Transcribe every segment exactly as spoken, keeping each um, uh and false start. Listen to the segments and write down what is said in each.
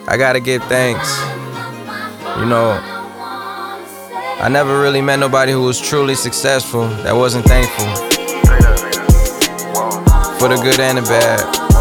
I gotta give thanks. You know, I never really met nobody who was truly successful that wasn't thankful. For the good and the bad.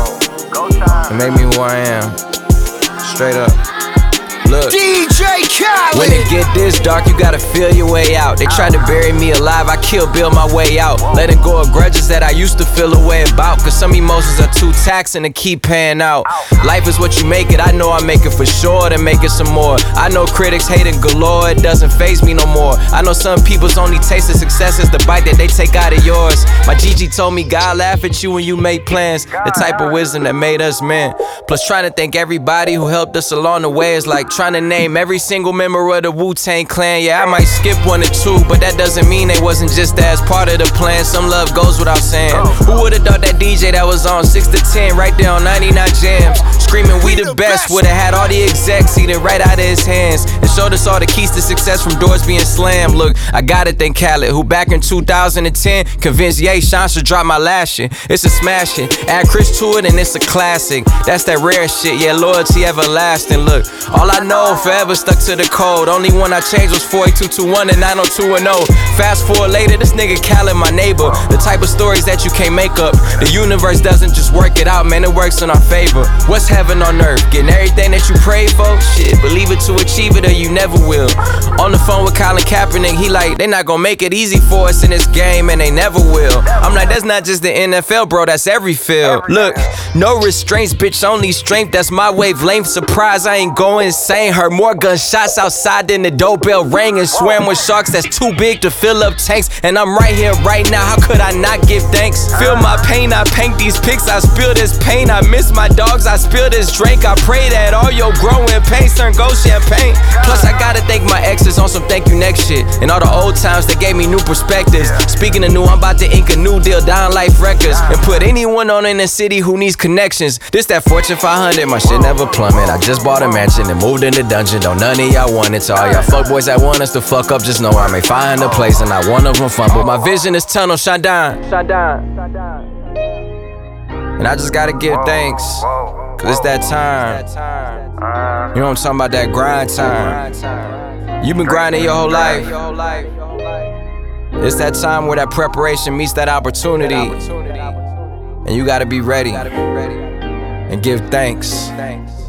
It made me who I am. Straight up. Look, D J Khaled. When it get this dark, you gotta feel your way out. They tried to bury me alive, I kill Bill my way out. Letting go of grudges that I used to feel a way about. Cause some emotions are too taxing to keep paying out. Life is what you make it, I know I make it for sure, then make it some more. I know critics hating galore, it doesn't faze me no more. I know some people's only taste of success is the bite that they take out of yours. My Gigi told me God laugh at you when you make plans. The type of wisdom that made us men. Plus trying to thank everybody who helped us along the way is like trying to name every single member of the Wu-Tang Clan. Yeah, I might skip one or two, but that doesn't mean they wasn't just as part of the plan. Some love goes without saying. Who would've thought that D J that was on six to ten right there on ninety-nine Jams, screaming we the best, would've had all the execs eating right out of his hands and showed us all the keys to success from doors being slammed. Look, I gotta thank Khaled, who back in two thousand ten convinced Ye Sean should drop my last shit. It's a smash hit, add Chris to it and it's a classic. That's that rare shit, yeah, loyalty everlasting. Look, all I know, forever stuck to the code. Only one I changed was four eight two two one and nine oh two one oh. Fast forward later, this nigga Khaled my neighbor. The type of stories that you can't make up. The universe doesn't just work it out, man, it works in our favor. What's heaven on earth? Getting everything that you pray for? Shit, believe it to achieve it or you never will. On the phone with Colin Kaepernick, he like, they not gonna make it easy for us in this game and they never will. I'm like, that's not just the N F L, bro, that's every field. Look, no restraints, bitch, only strength, that's my wavelength. Surprise, I ain't going insane. Heard more gunshots outside than the doorbell rang and swam with sharks that's too big to fill up tanks. And I'm right here right now, how could I not give thanks? Feel my pain, I paint these pics, I spill this pain. I miss my dogs, I spill this drink. I pray that all your growing pains turn gold champagne. Plus I gotta thank my exes on some thank you next shit. And all the old times that gave me new perspectives. Speaking of new, I'm about to ink a new deal, Down Life Records, and put anyone on in the city who needs connections. This that Fortune five hundred, my shit never plummet. I just bought a mansion and moved in the dungeon. Don't none of y'all want it. To all y'all fuckboys that want us to fuck up, just know I may find a place and not one of them fun. But my vision is tunnel, shine down. And I just gotta give thanks, cause it's that time. You know what I'm talking about, that grind time. You've been grinding your whole life. It's that time where that preparation meets that opportunity. And you gotta be ready and give thanks.